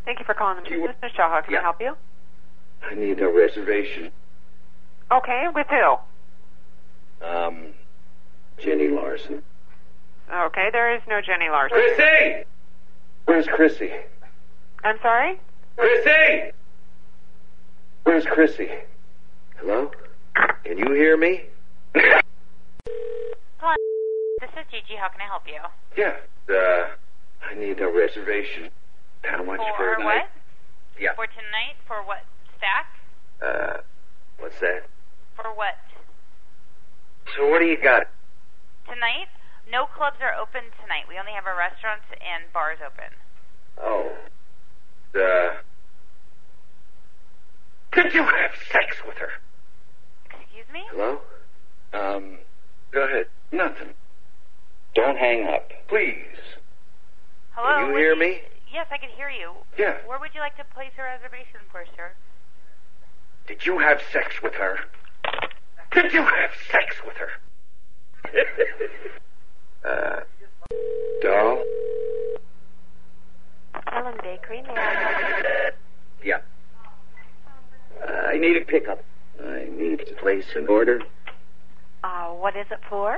Thank you for calling the business. Michelle, how can I help you? I need a reservation. Okay, with who? Jenny Larson. Okay, there is no Jenny Larson. Chrissy! Where's Chrissy? I'm sorry? Chrissy! Where's Chrissy? Hello? Can you hear me? Hello, this is Gigi. How can I help you? Yeah, I need a reservation. How much for a night? What? Yeah. For tonight? For what? Stack? What's that? For what? So what do you got? Tonight? No clubs are open tonight. We only have our restaurants and bars open. Oh. Did you have sex with her? Excuse me? Hello? Go ahead. Nothing. Don't hang up. Please. Hello? Can you hear me? Yes, I can hear you. Yeah. Where would you like to place a reservation for, sir? Did you have sex with her? Did you have sex with her? Doll? Ellen Bakery, may I help you? Yeah. I need a pickup. I need to place an order. What is it for?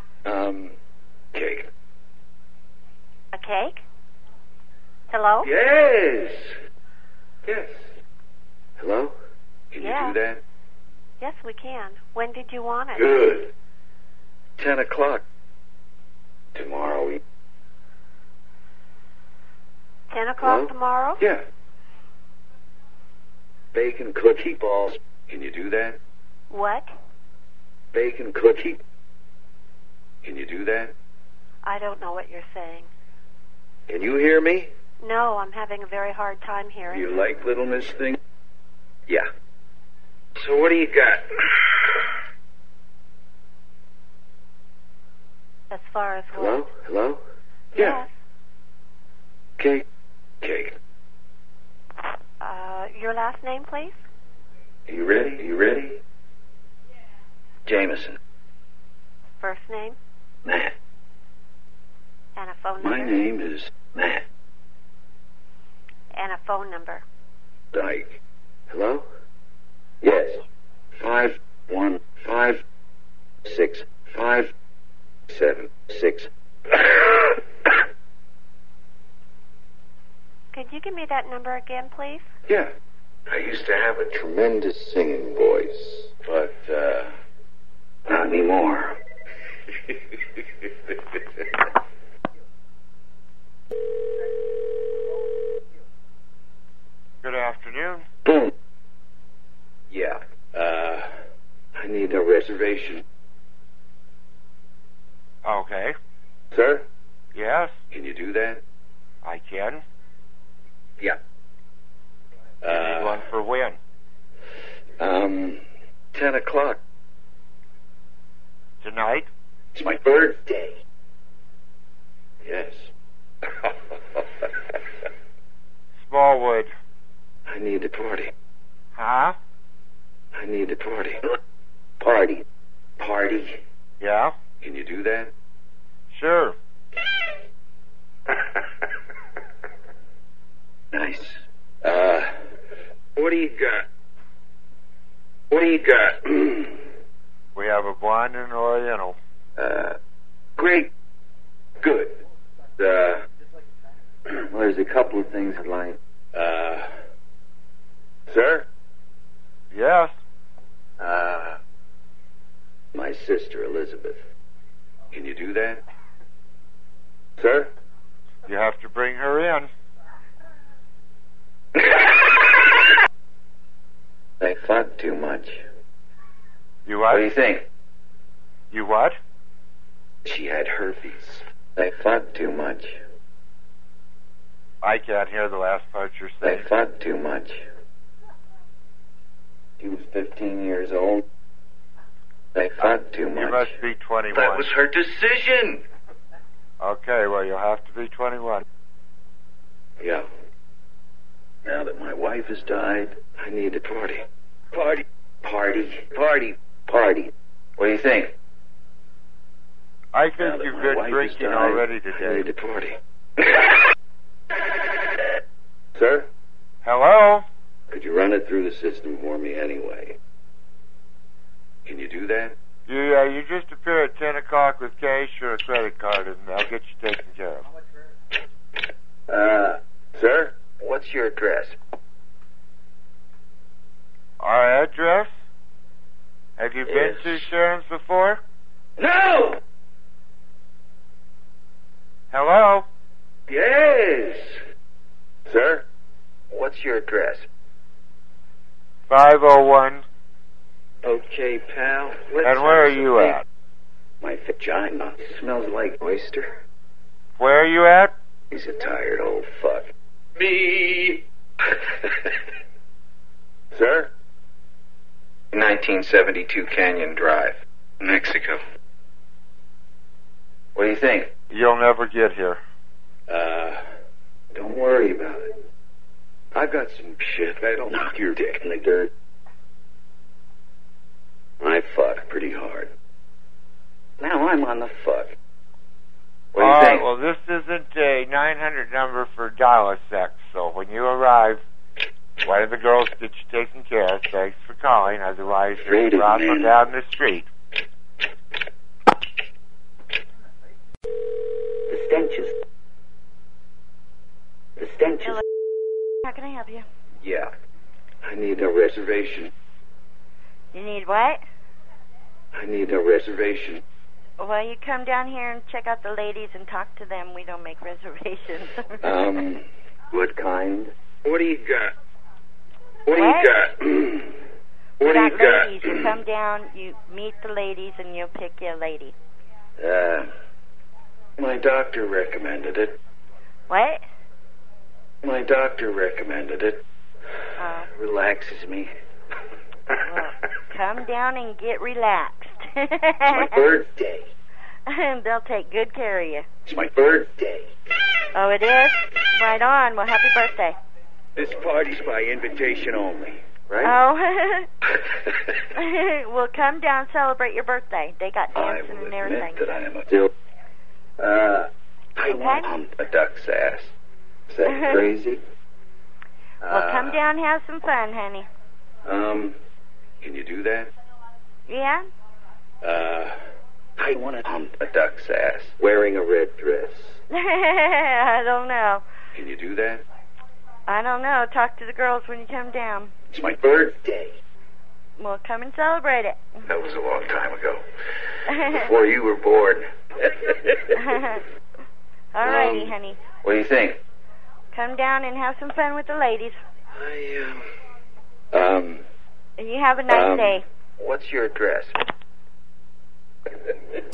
Cake. A cake? Hello? Yes. Yes. Hello? Can Yeah. you do that? Yes, we can. When did you want it? Good. 10 o'clock. Tomorrow. 10 o'clock Hello? tomorrow? Yeah. Bacon cookie balls. Can you do that? What? Bacon cookie. Can you do that? I don't know what you're saying. Can you hear me? No, I'm having a very hard time hearing You like Little Miss Thing? Yeah. So what do you got? As far as what? Hello? Hello? Yes. Cake. Cake. Your last name, please? You ready? You ready? Jameson. First name? Matt. And a phone number? My name is Matt. And a phone number. Dyke. Hello? Yes. 5156576. Could you give me that number again, please? Yeah. I used to have a tremendous singing voice, but, not anymore. Good afternoon. Boom. Yeah. I need a reservation. Okay. Sir? Yes, Can you do that? I can. Yeah. You need one for when? 10 o'clock. Tonight? It's my birthday. Yes. Smallwood. I need a party. Huh? I need a party. Party. Party. Yeah? Can you do that? Sure. Nice. What do you got? What do you got? We have a blonde and an oriental. Great. Good. Well, there's a couple of things I'd like. Sir? Yes? My sister, Elizabeth. Can you do that? Sir? You have to bring her in. I fucked too much. You What what? do you think? You what? She had herpes. I fucked too much. I can't hear the last part you're I saying. fucked too much. She was 15 years old. I fucked too much. You must be 21. That was her decision. Okay, well, you'll have to be 21. Yeah. Now that my wife has died, I need a party. Party. Party. Party. Party. What do you think? I Now think that you've my been wife has drinking died, already I need today. a party. Sir? it through the system for me anyway. Can you do that? You just appear at 10 o'clock with cash or a credit card, and I'll get you taken care of. Sir? What's your address? Our address? Have you been Yes. to Sharon's before? No! Hello? Yes! Sir? What's your address? 501. Okay, pal. And where are you at? My vagina smells like oyster. Where are you at? He's a tired old fuck. Me! Sir? 1972 Canyon Drive, Mexico. What do you think? You'll never get here. Don't worry about it. I've got some shit that'll knock your dick in the dirt. I fuck pretty hard. Now I'm on the fuck. What do you think? Well, this isn't a 900 number for dial sex, so when you arrive, one of the girls get you taken care of. Thanks for calling, otherwise you're Rated, dropping man. down the street. The stenches. The stenches. Hello. How can I help you? Yeah. I need a reservation. You need what? I need a reservation. Well, you come down here and check out the ladies and talk to them. We don't make reservations. What kind? What do you got? What do What? you got? What do you got? Ladies. You come down, you meet the ladies, and you'll pick your lady. My doctor recommended it. What? My doctor recommended it. Relaxes me. Well, come down and get relaxed. It's my birthday. And they'll take good care of you. It's my birthday. Oh, it is? Right on. Well, happy birthday. This party's by invitation only, right? Oh. Well, come down, celebrate your birthday. They got I dancing will and admit everything. that I am still. I Okay. want to hump a duck's ass. Is that crazy? Well, come down, have some fun, honey. Can you do that? Yeah? I want to hump a duck's ass wearing a red dress. I don't know. Can you do that? I don't know. Talk to the girls when you come down. It's my birthday. Well, come and celebrate it. That was a long time ago. Before you were born. All righty, honey. What do you think? Come down and have some fun with the ladies. I, You have a nice day. What's your address?